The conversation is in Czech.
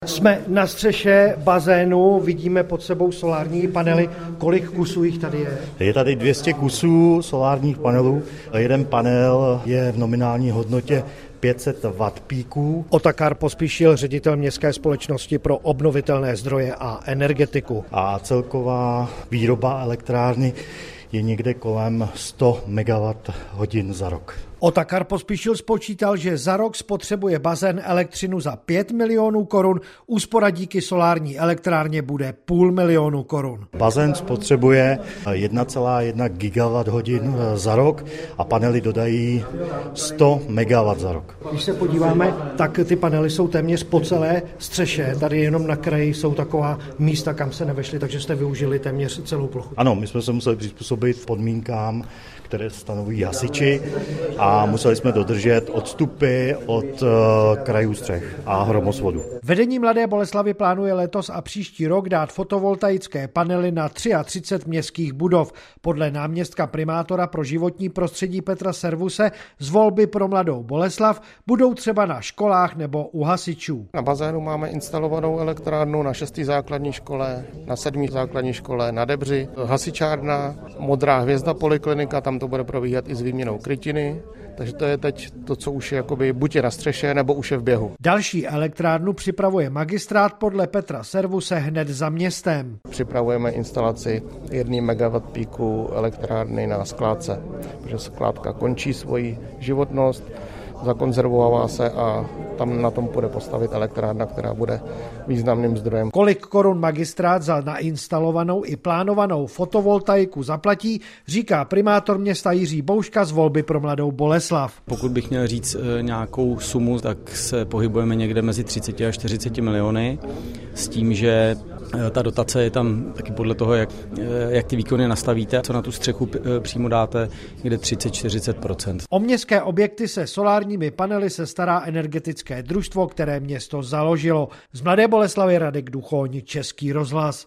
Jsme na střeše bazénu, vidíme pod sebou solární panely. Kolik kusů jich tady je? Je tady 200 kusů solárních panelů. Jeden panel je v nominální hodnotě 500 wattpíků. Otakar Pospíšil, ředitel Městské společnosti pro obnovitelné zdroje a energetiku. A celková výroba elektrárny je někde kolem 100 MWh za rok. Otakar Pospíšil spočítal, že za rok spotřebuje bazén elektřinu za 5 milionů korun, úspora díky solární elektrárně bude 500 000 korun. Bazén spotřebuje 1,1 GWh za rok a panely dodají 100 MW za rok. Když se podíváme, tak ty panely jsou téměř po celé střeše. Tady jenom na kraji jsou taková místa, kam se nevešly, takže jste využili téměř celou plochu. Ano, my jsme se museli přizpůsobit podmínkám, které stanovují hasiči a museli jsme dodržet odstupy od krajů střech a hromosvodu. Vedení Mladé Boleslavi plánuje letos a příští rok dát fotovoltaické panely na 33 městských budov. Podle náměstka primátora pro životní prostředí Petra Servuse z volby pro Mladou Boleslav budou třeba na školách nebo u hasičů. Na bazénu máme instalovanou elektrárnu na 6. základní škole, na 7. základní škole na Debři, hasičárna, Modrá hvězda poliklinika, tam to bude probíhat i s výměnou krytiny. Takže to je teď to, co už je jakoby buď je na střeše, nebo už je v běhu. Další elektrárnu připravuje magistrát podle Petra Servuse hned za městem. Připravujeme instalaci 1 MW píku elektrárny na skládce, protože skládka končí svoji životnost, zakonzervovává se a tam na tom bude postavit elektrárna, která bude významným zdrojem. Kolik korun magistrát za nainstalovanou i plánovanou fotovoltaiku zaplatí, říká primátor města Jiří Bouška z volby pro Mladou Boleslav. Pokud bych měl říct nějakou sumu, tak se pohybujeme někde mezi 30 a 40 miliony s tím, že ta dotace je tam taky podle toho, jak ty výkony nastavíte, co na tu střechu přímo dáte, kde 30-40%. O městské objekty se solárními panely se stará energetické družstvo, které město založilo. Z Mladé Boleslavy Radek Duchoň, Český rozhlas.